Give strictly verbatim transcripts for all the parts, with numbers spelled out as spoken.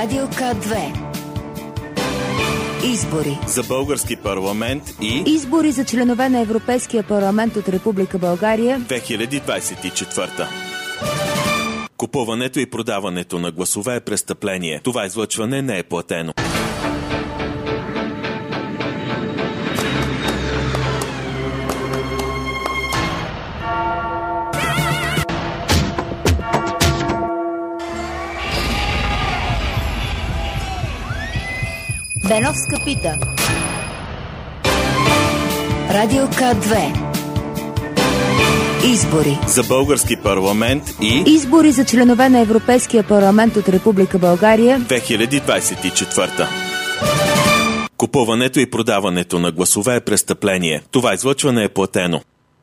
Радио К две. Избори за български парламент и избори за членове на Европейския парламент от Република България две хиляди двадесет и четвърта. Купуването и продаването на гласове е престъпление. Това излъчване не е платено. Беновска пита. Радио К две. Избори за български парламент и избори за членове на Европейския парламент от Република България две хиляди двадесет и четвърта. Купуването и продаването на гласове е престъпление. Това излъчване е платено.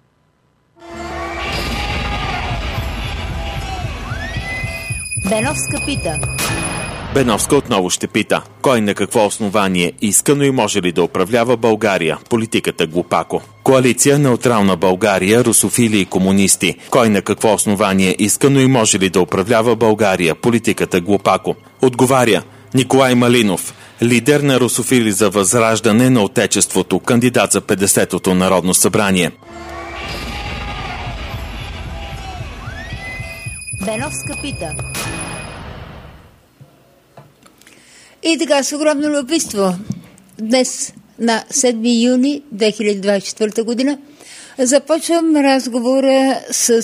Беновска пита. Беновска отново ще пита. Кой на какво основание искано и може ли да управлява България? Политиката глупако. Коалиция Неутрална България, русофили и комунисти. Кой на какво основание искано и може ли да управлява България? Политиката глупако. Отговаря Николай Малинов, лидер на русофили за възраждане на Отечеството, кандидат за петдесетото Народно събрание. Беновска пита. И така, с огромно любопитство, днес на седми юни две хиляди двадесет и четвърта година започвам разговора с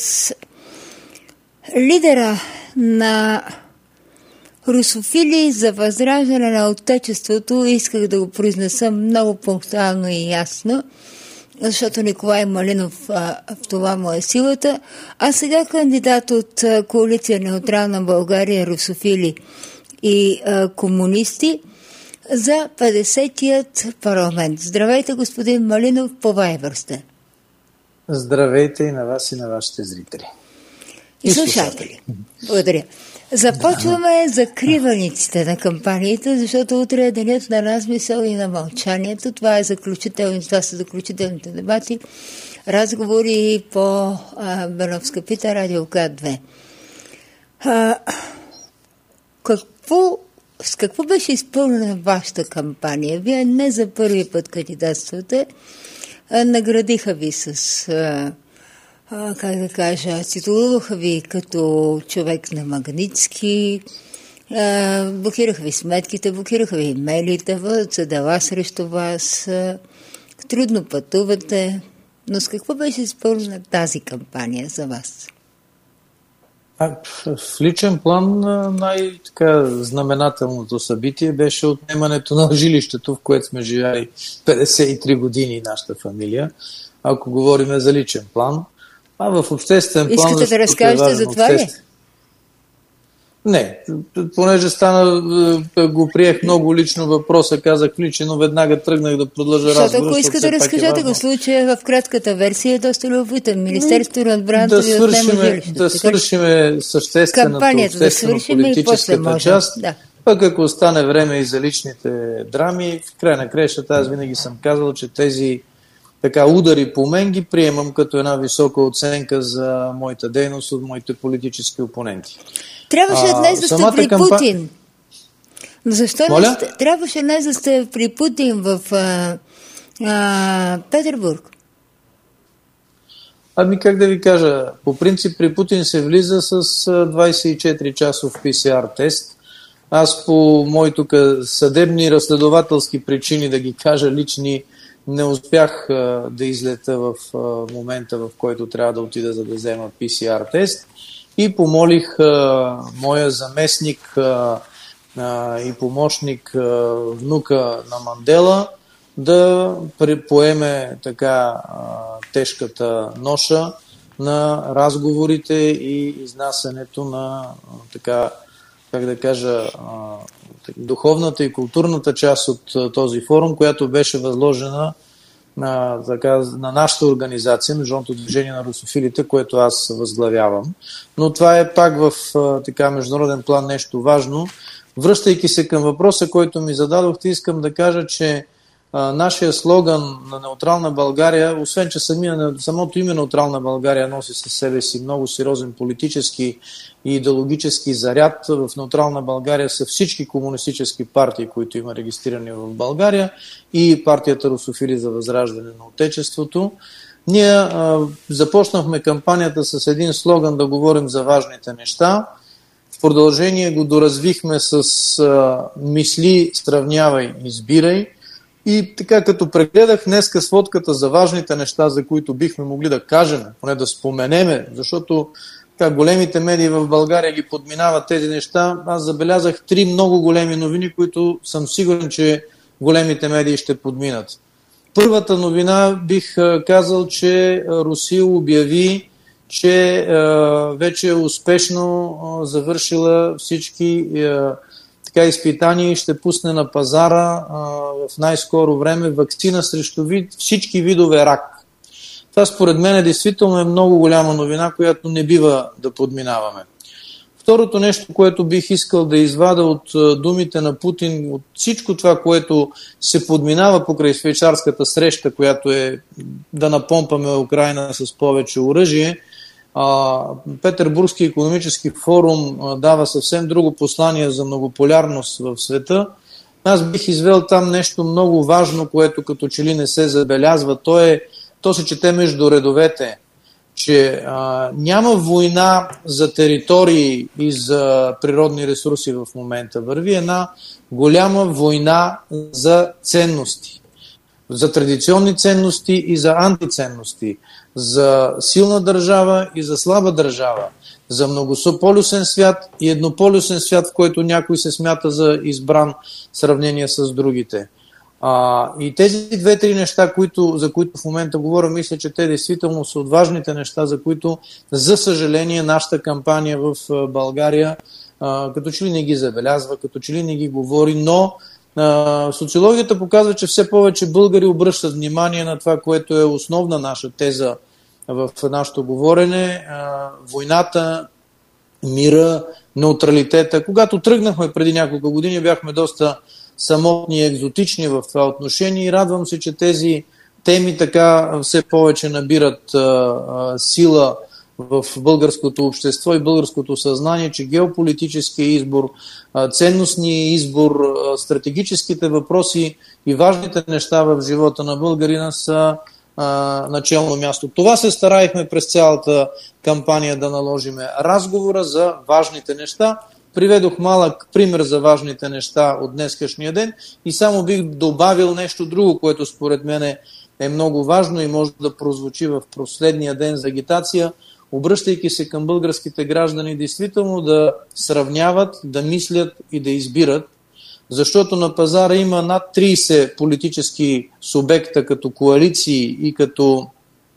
лидера на русофили за възраждане на Отечеството. Исках да го произнеса много пунктуално и ясно, защото Николай Малинов а, в това му е силата, а сега кандидат от а, коалиция Неутрална България, русофили и а, комунисти за петдесетият парламент. Здравейте, господин Малинов, по Вайбър сте. Здравейте и на вас и на вашите зрители. И, и слушатели. Благодаря. Започваме да. закриваниците на кампанията, защото утре е денят на размисъл и на мълчанието. Това, е заключителни, това са заключителните дебати, разговори по а, Беновска пита, Радио К две. А, Какво, с какво беше изпълнена вашата кампания? Вие не за първи път кандидатствате. Наградиха ви с, а, а, как да кажа, титулуваха ви като човек на Магнитски, а, блокираха ви сметките, блокираха ви имейлите, водят се дела срещу вас, а, трудно пътувате. Но с какво беше изпълнена тази кампания за вас? А, в личен план най-знаменателното събитие беше отнемането на жилището, в което сме живели петдесет и три години, нашата фамилия, ако говорим за личен план. А в обществен план... Искате да разкажете за това ли? Не, понеже стана, го приех много лично въпроса, казах лично, веднага тръгнах да продължа разговор. Защото ако искате да разкажете го случая в кратката версия, е доста любопитен. Министерството на отбраната да ви отнема жилището. Да свършим съществената, обществено-политическата част, да. Пък ако остане време и за личните драми, в край на краищата аз винаги съм казал, че тези така удари по мен ги приемам като една висока оценка за моята дейност от моите политически опоненти. Трябваше днес да сте при кампа... Путин. Но защо Моля? не сте... Трябваше днес да сте при Путин в а, а, Петербург. Ами как да ви кажа, по принцип при Путин се влиза с двадесет и четири часов пи си ар тест. Аз по мои тук съдебни разследователски причини, да ги кажа лични, не успях а, да излета в а, момента, в който трябва да отида, за да взема пи си ар тест. И помолих а, моя заместник а, а, и помощник а, внука на Мандела да поеме така а, тежката ноша на разговорите и изнасянето на а, така, как да кажа, а, духовната и културната част от а, този форум, която беше възложена на, така, на нашата организация, Международното движение на русофилите, което аз възглавявам. Но това е пак в така международен план нещо важно. Връщайки се към въпроса, който ми зададохте, искам да кажа, че а, нашия слоган на Неутрална България, освен че самия, самото име Неутрална България носи със себе си много сериозен политически и идеологически заряд. В Неутрална България са всички комунистически партии, които има регистрирани в България, и партията Русофили за възраждане на Отечеството. Ние а, започнахме кампанията с един слоган да говорим за важните неща. В продължение го доразвихме с а, мисли, сравнявай, избирай. И така, като прегледах днеска сводката за важните неща, за които бихме могли да кажем, поне да споменеме, защото така, големите медии в България ги подминават тези неща, аз забелязах три много големи новини, които съм сигурен, че големите медии ще подминат. Първата новина бих казал, че Русия обяви, че е, вече е успешно е, завършила всички е, така изпитания и ще пусне на пазара е, в най-скоро време ваксина срещу вид, всички видове рак. Това според мен действително е много голяма новина, която не бива да подминаваме. Второто нещо, което бих искал да извада от думите на Путин, от всичко това, което се подминава покрай швейцарската среща, която е да напомпаме Украйна с повече оръжие, Петербургски икономически форум дава съвсем друго послание за многополярност в света. Аз бих извел там нещо много важно, което като че ли не се забелязва. То, е, то се чете между редовете, че а, няма война за територии и за природни ресурси в момента. Върви една голяма война за ценности. За традиционни ценности и за антиценности. За силна държава и за слаба държава. За многополюсен свят и еднополюсен свят, в който някой се смята за избран в сравнение с другите. А, и тези две-три неща, които, за които в момента говоря, мисля, че те действително са от важните неща, за които, за съжаление, нашата кампания в България а, като че ли не ги забелязва, като че ли не ги говори, но а, социологията показва, че все повече българи обръщат внимание на това, което е основна наша теза в нашето говорене. А, войната, мира, неутралитета. Когато тръгнахме преди няколко години, бяхме доста самотни и екзотични в това отношение и радвам се, че тези теми така все повече набират а, а, сила в българското общество и българското съзнание, че геополитическия избор, а, ценностния избор, а, стратегическите въпроси и важните неща в живота на българина са а, начално място. Това се стараехме през цялата кампания да наложиме. Разговора за важните неща. Приведох малък пример за важните неща от днескашния ден и само бих добавил нещо друго, което според мен е, е много важно и може да прозвучи в последния ден за агитация, обръщайки се към българските граждани, действително да сравняват, да мислят и да избират, защото на пазара има над трийсет политически субекта като коалиции и като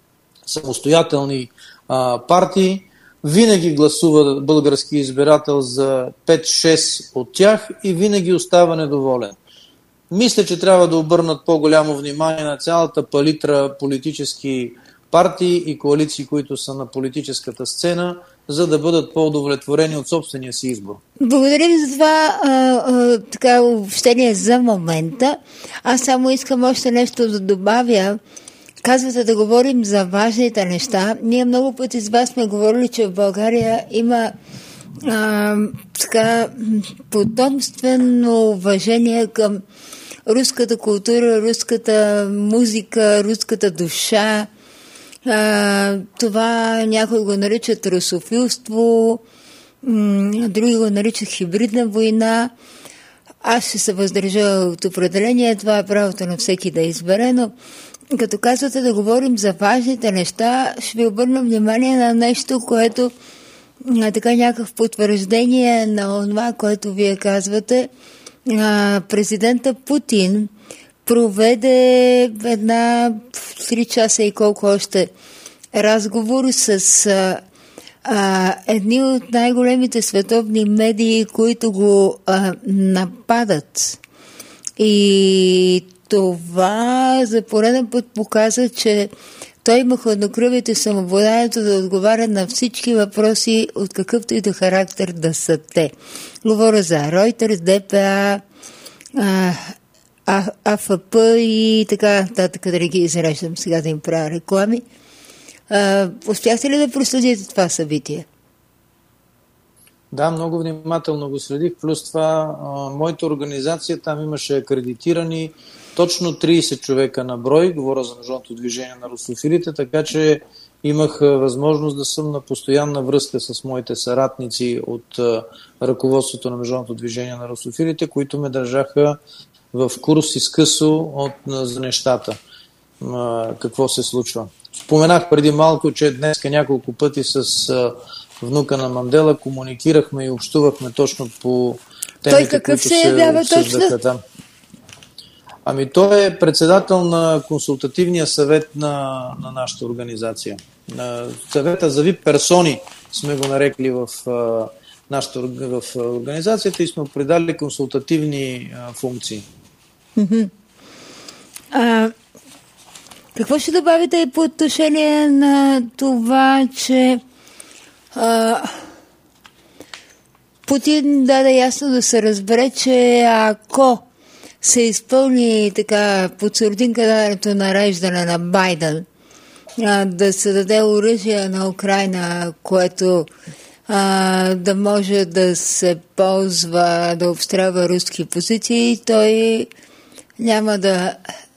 самостоятелни а, партии. Винаги гласува български избирател за пет-шест от тях и винаги остава недоволен. Мисля, че трябва да обърнат по-голямо внимание на цялата палитра политически партии и коалиции, които са на политическата сцена, за да бъдат по-удовлетворени от собствения си избор. Благодаря ви за това а, а, така общение за момента. Аз само искам още нещо да добавя. Казвате да говорим за важните неща. Ние много пъти с вас сме говорили, че в България има а, така потомствено уважение към руската култура, руската музика, руската душа. А, това някои го наричат русофилство, м- други го наричат хибридна война. Аз ще се въздържа от определение, това е правото на всеки да избере, но като казвате да говорим за важните неща, ще ви обърна внимание на нещо, което е така някакъв потвърждение на това, което вие казвате. А, президента Путин проведе една три часа и колко още разговор с а, а, едни от най-големите световни медии, които го а, нападат. И това за пореден път показва, че той има хладнокръвието и самообладанието да отговаря на всички въпроси, от какъвто и до характер да са те. Говоря за Reuters, ДПА, АФП и така нататък, да ги изреждам сега да им правя реклами. А, успяхте ли да проследите това събитие? Да, много внимателно го следих. Плюс това, а, моята организация, там имаше акредитирани точно трийсет човека на брой, говоря за Международното движение на русофилите, така че имах възможност да съм на постоянна връзка с моите съратници от а, ръководството на Международното движение на русофилите, които ме държаха в курс изкъсо от, за нещата, а, какво се случва. Споменах преди малко, че днес няколко пъти с а, внука на Мандела комуникирахме и общувахме точно по темите, които се обсъждаха там. Ами той е председател на консултативния съвет на, на нашата организация. На съвета за вип персони сме го нарекли в, а, нашата, в организацията и сме придали консултативни а, функции. Mm-hmm. А, какво ще добавите по отношение на това, че а, Путин даде ясно да се разбере, че ако се изпълни така под сурдинка даденото нареждане на Байден а, да се даде оръжие на Украйна, което а, да може да се ползва, да обстрелва руски позиции, той няма да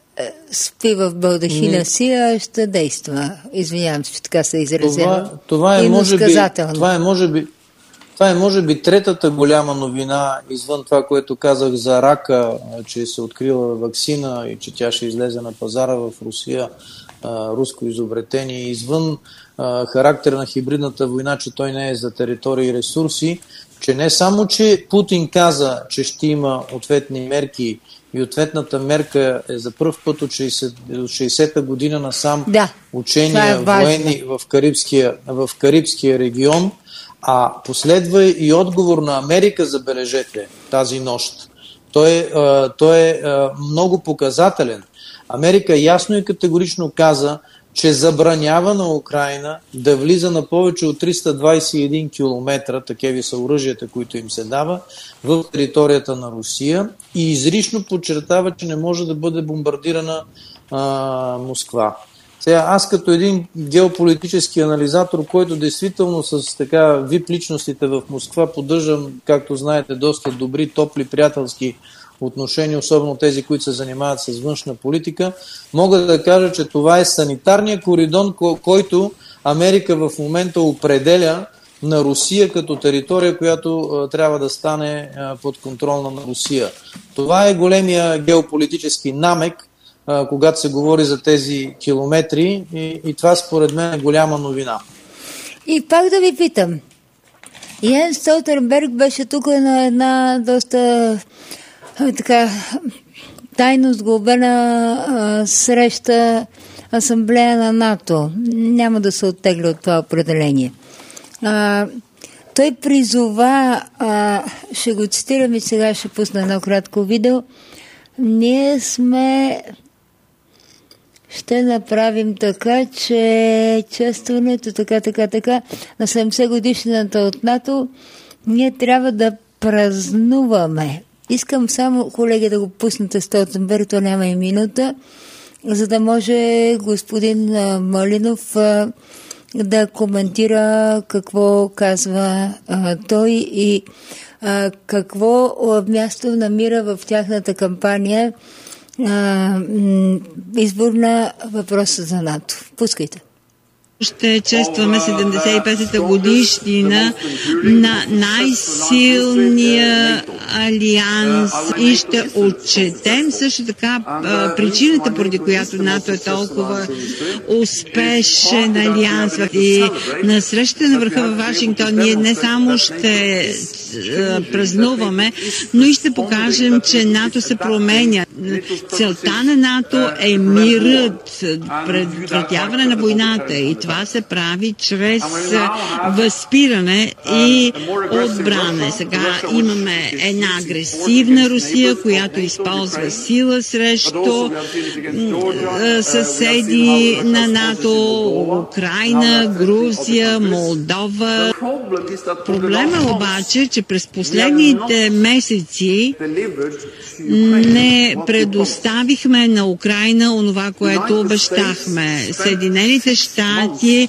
спи в балдахина си, а ще действа. Извинявам се, че така се изразява. Това, това, е, може би, това е може би Това е, може би, третата голяма новина, извън това, което казах за рака, че се открила ваксина и че тя ще излезе на пазара в Русия, руско изобретение, извън характер на хибридната война, че той не е за територии и ресурси, че не само, че Путин каза, че ще има ответни мерки и ответната мерка е за пръв път от шейсета година насам да, учения е военни в Карибския, в Карибския регион, а последва и отговор на Америка, забележете, тази нощ. Той е, той е много показателен. Америка ясно и категорично каза, че забранява на Украйна да влиза на повече от триста двадесет и един километра, такива са оръжията, които им се дава, в територията на Русия и изрично подчертава, че не може да бъде бомбардирана а, Москва. Сега, аз като един геополитически анализатор, който действително с така вип личностите в Москва поддържам, както знаете, доста добри, топли, приятелски отношения, особено тези, които се занимават с външна политика, мога да кажа, че това е санитарният коридор, който Америка в момента определя на Русия като територия, която а, трябва да стане а, под контрол на Русия. Това е големия геополитически намек, а, когато се говори за тези километри и, и това според мен е голяма новина. И пак да ви питам. Йенс Столтенберг беше тук на една доста така тайно сглобена среща, асамблея на НАТО. Няма да се оттегля от това определение. А, той призова, а, ще го цитирам и сега ще пусна едно кратко видео, ние сме ще направим така, че честването, така, така, така, на седемдесет годишнината от НАТО, ние трябва да празнуваме. Искам само, колеги, да го пуснете Столтенберг, то няма и минута, за да може господин Малинов да коментира какво казва а, той и а, какво място намира в тяхната кампания а, избор на въпроса за НАТО. Пускайте. Ще честваме седемдесет и петата годишнина на най-силния алианс и ще отчетем също така причината, поради която НАТО е толкова успешен алианс. И на срещата на върха в Вашингтон ние не само ще празнуваме, но и ще покажем, че НАТО се променя. Целта на НАТО е мирът, предотвратяване на войната и това се прави чрез възпиране и отбране. Сега имаме една агресивна Русия, която използва сила срещу съседи на НАТО, Украйна, Грузия, Молдова. Проблема обаче, че през последните месеци не предоставихме на Украйна онова, което обещахме. Съединените щати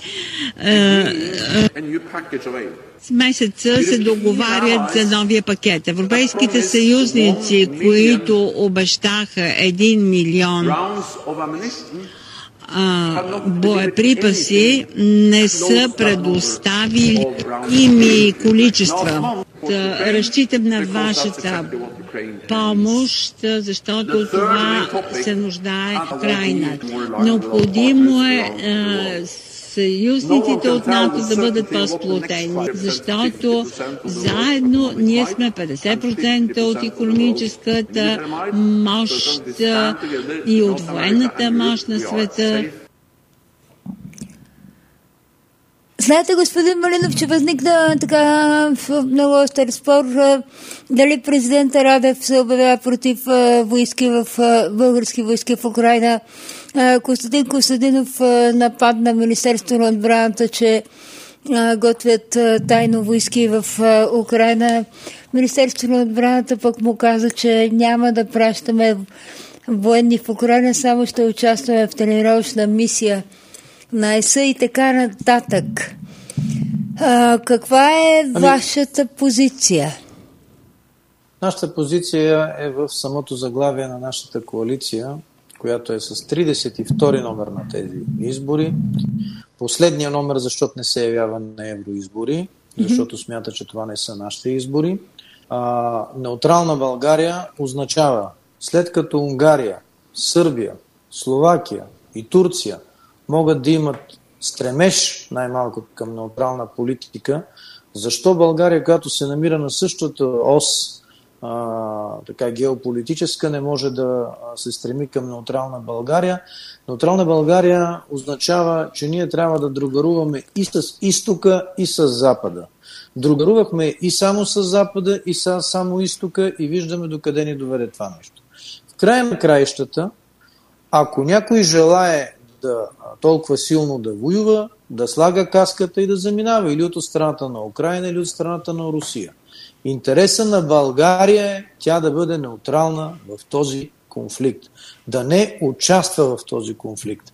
с месеца се договарят за новия пакет. Европейските съюзници, които обещаха един милион а, боеприпаси, не са предоставили ими количества. Да, разчитам на вашата помощ, защото това се нуждае в Украйна. Необходимо е а, съюзниците от НАТО да бъдат по-сплотени, защото заедно ние сме петдесет процента от икономическата мощ и от военната мощ на света. Знаете, господин Малинов, че възникна така много остър спор дали президента Радев се обявява против войски в български войски в Украйна. Костадин Костадинов нападна Министерството на отбраната, че готвят тайно войски в Украйна. Министерството на отбраната пък му каза, че няма да пращаме военни в Украйна, само ще участваме в тренировъчна мисия на ЕС и така нататък. А, каква е ами, вашата позиция? Нашата позиция е в самото заглавие на нашата коалиция, която е с тридесет и втори номер на тези избори. Последния номер, защото не се явява на евроизбори, защото mm-hmm. смята, че това не са нашите избори. А, неутрална България означава, след като Унгария, Сърбия, Словакия и Турция могат да имат стремеж най-малко към неутрална политика, защо България, която се намира на същата ос, а, така геополитическа, не може да се стреми към неутрална България? Неутрална България означава, че ние трябва да другаруваме и с изтока, и с запада. Другарувахме и само с запада, и с само изтока и виждаме докъде ни доведе това нещо. В края на краищата, ако някой желае да толкова силно да воюва, да слага каската и да заминава или от страната на Украйна, или от страната на Русия. Интересът на България е тя да бъде неутрална в този конфликт, да не участва в този конфликт.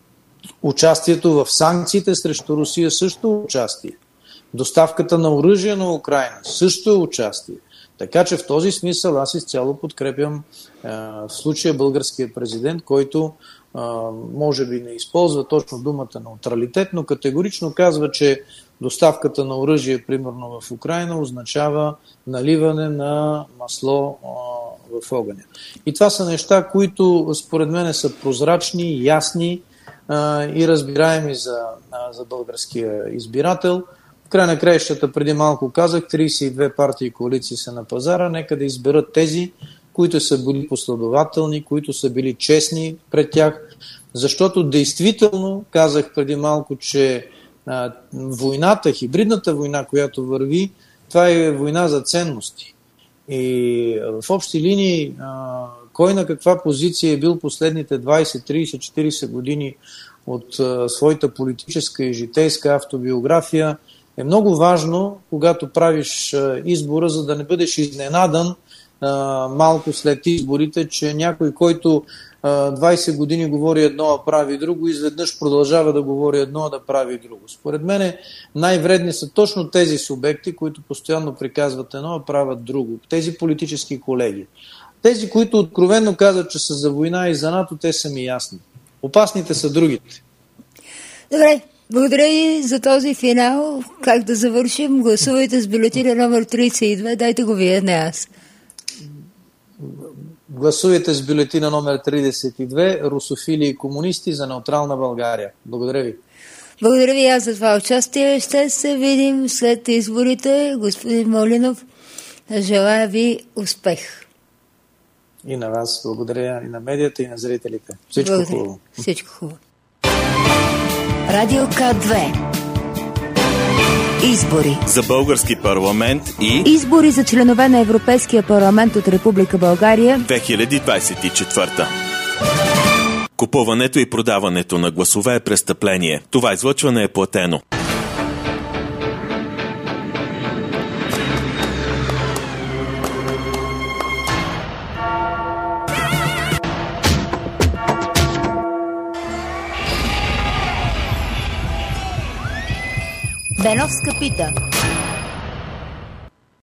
Участието в санкциите срещу Русия също е участие. Доставката на оръжие на Украйна също е участие. Така че в този смисъл аз изцяло подкрепям е, в случая българския президент, който е, може би не използва точно думата неутралитет, но категорично казва, че доставката на оръжие, примерно в Украйна, означава наливане на масло е, в огъня. И това са неща, които според мен са прозрачни, ясни е, и разбираеми за, за българския избирател. В край на краищата, преди малко казах, тридесет и две партии и коалиции са на пазара. Нека да изберат тези, които са били последователни, които са били честни пред тях. Защото действително, казах преди малко, че а, войната, хибридната война, която върви, това е война за ценности. И в общи линии, а, кой на каква позиция е бил последните двадесет, тридесет, четиридесет години от а, своята политическа и житейска автобиография, е много важно, когато правиш а, избора, за да не бъдеш изненадан а, малко след изборите, че някой, който а, двадесет години говори едно, а прави друго, изведнъж продължава да говори едно, а да прави друго. Според мен най-вредни са точно тези субекти, които постоянно приказват едно, а правят друго. Тези политически колеги. Тези, които откровенно казват, че са за война и за НАТО, те са ми ясни. Опасните са другите. Добре. Благодаря и за този финал. Как да завършим? Гласувайте с бюлетина номер тридесет и две. Дайте го вие, не аз. Гласувайте с бюлетина номер тридесет и две. Русофили и комунисти за неутрална България. Благодаря ви. Благодаря ви аз за това участие. Ще се видим след изборите. Господин Малинов, желая ви успех. И на вас благодаря, и на медията, и на зрителите. Всичко благодаря. Хубаво. Всичко хубаво. Радио К две. Избори за български парламент и избори за членове на Европейския парламент от Република България две хиляди двадесет и четвърта. Купуването и продаването на гласове е престъпление. Това излъчване е платено. Беновска пита.